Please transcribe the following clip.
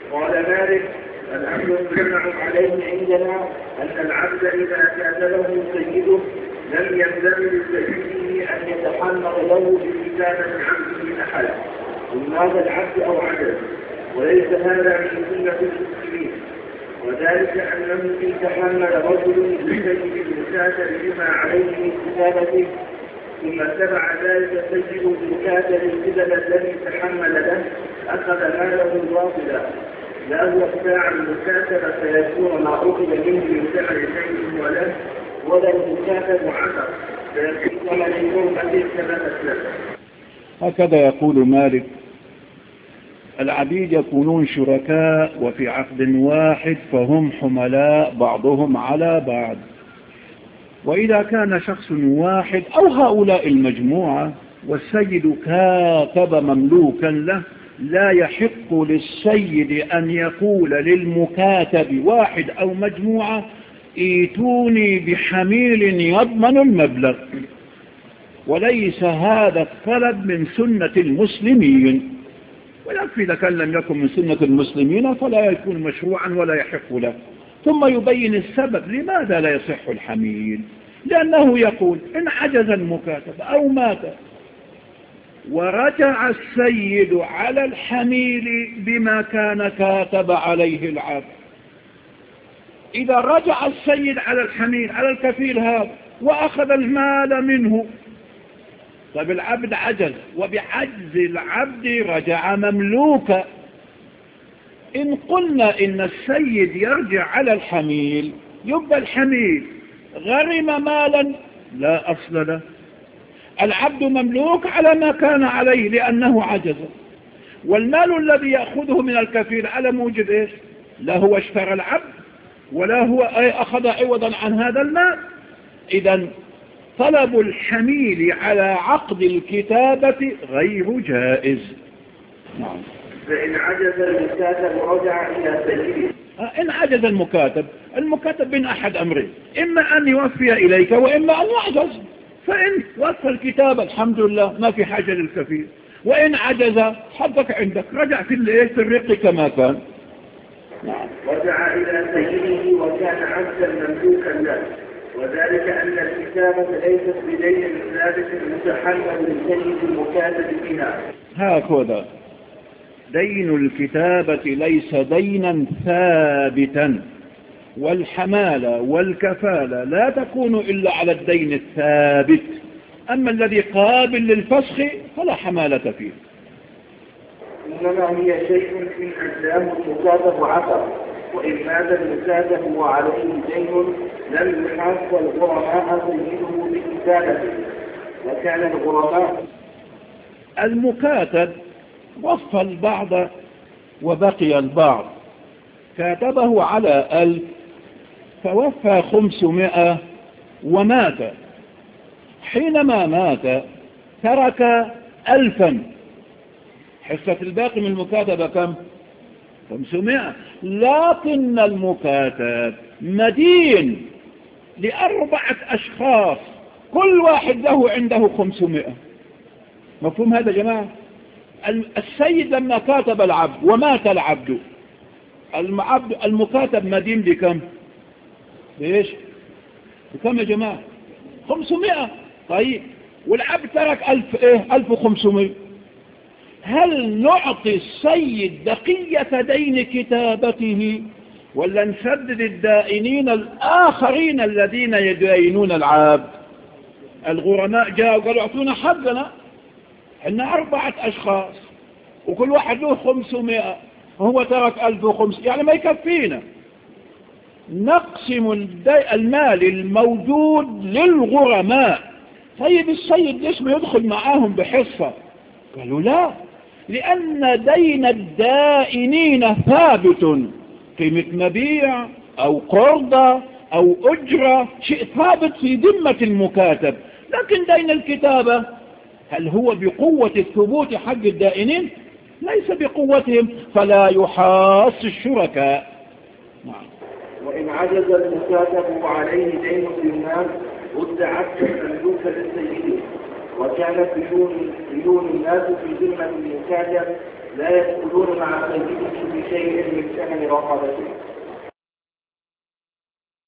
قال مالك: الأمر المجمع عليه عندنا أن العبد إذا كاتبه سيده لم يلزم لسيده أن يتحمل له بكتابة عبده أحد من هذا العبد أو عدد، وليس هذا من سنة المسلمين، وذلك أنه إن تحمل رجل لسيد المكاتب بما عليه من كتابته ثم تبع ذلك سيد المكاتب الكتاب الذي تحمل له أخذ ماله باطلا، لا هو ابتاع المكاتب فيكون ما أخذ منه من فعل سيده وله، ولا المكاتب عثر فيكون من يوم ثبتت له. هكذا يقول مالك: العبيد يكونون شركاء وفي عقد واحد فهم حملاء بعضهم على بعض، وإذا كان شخص واحد أو هؤلاء المجموعة والسيد كاتب مملوكا له، لا يحق للسيد أن يقول للمكاتب واحد أو مجموعة: ائتوني بحميل يضمن المبلغ، وليس هذا الطلب من سنة المسلمين، ويكفي إذا كان لم يكن من سنة المسلمين فلا يكون مشروعا ولا يحق له. ثم يبين السبب لماذا لا يصح الحميل، لأنه يقول: إن عجز المكاتب أو مات ورجع السيد على الحميل بما كان كاتب عليه العبد، إذا رجع السيد على الحميل على الكفيل هذا وأخذ المال منه، طيب العبد عجز، وبعجز العبد رجع مملوكا. إن قلنا إن السيد يرجع على الحميل يبقى الحميل غرم مالا لا أصل له، العبد مملوك على ما كان عليه لأنه عجز، والمال الذي يأخذه من الكفيل على موجب إيش؟ لا هو اشترى العبد ولا هو أخذ عوضا عن هذا المال. إذن طلب الحميل على عقد الكتابة غير جائز. نعم. فإن عجز المكاتب رجع إلى سيده. إن عجز المكاتب من أحد أمرين: إما أن يوفي إليك وإما أن يعجز، فإن وفى الكتاب الحمد لله ما في حاجة للكفيل، وإن عجز حظك عندك، رجع في الرق كما كان. نعم. رجع إلى سيده وكان عبدا مملوكا له، وذلك أن الكتابة ليست بدين ثابت متحمل لسيد المكاتب فيها. هكذا دين الكتابة ليس دينا ثابتا، والحمالة والكفالة لا تكون إلا على الدين الثابت، أما الذي قابل للفسخ فلا حمالة فيه. إنما هي شيء إن أجزاه المكاتب عثر، وإن مات المكاتب وعليه دين لم يحاس الغرماء سيده بكتابته، وكان الغرماء المكاتب وفى البعض وبقي البعض، كاتبه على 1000 فوفى 500 ومات، حينما مات ترك 1000، حصة الباقي من المكاتبة كم؟ 500. لكن المكاتب مدين ل4 أشخاص كل واحد له عنده 500. مفهوم هذا يا جماعة؟ السيد لما كاتب العبد ومات العبد، المكاتب مدين بكم؟ ليش؟ بكم يا جماعة؟ 500. طيب والعبد ترك 1500. هل نعطي السيد بقية دين كتابته ولا نسدد الدائنين الآخرين الذين يدينون العبد؟ الغرماء جاءوا قالوا اعطونا حقنا، احنا 4 أشخاص وكل واحد له 500 وهو ترك 1500، يعني ما يكفينا. نقسم المال الموجود للغرماء. طيب السيد ليش ما يدخل معاهم بحصة؟ قالوا لا، لأن دين الدائنين ثابت، قيمة مبيع أو قرضة أو أجرة، شيء ثابت في ذمة المكاتب. لكن دين الكتابة هل هو بقوة الثبوت حق الدائنين؟ ليس بقوتهم، فلا يحاص الشركاء. نعم. وإن عجز المكاتب وعليه دين للناس رد عبدا مملوكا للسيد، وكانت ديون الناس في ذمة المكاتب لا يدخلون مع سيدهم بشيء من بثمن رقبته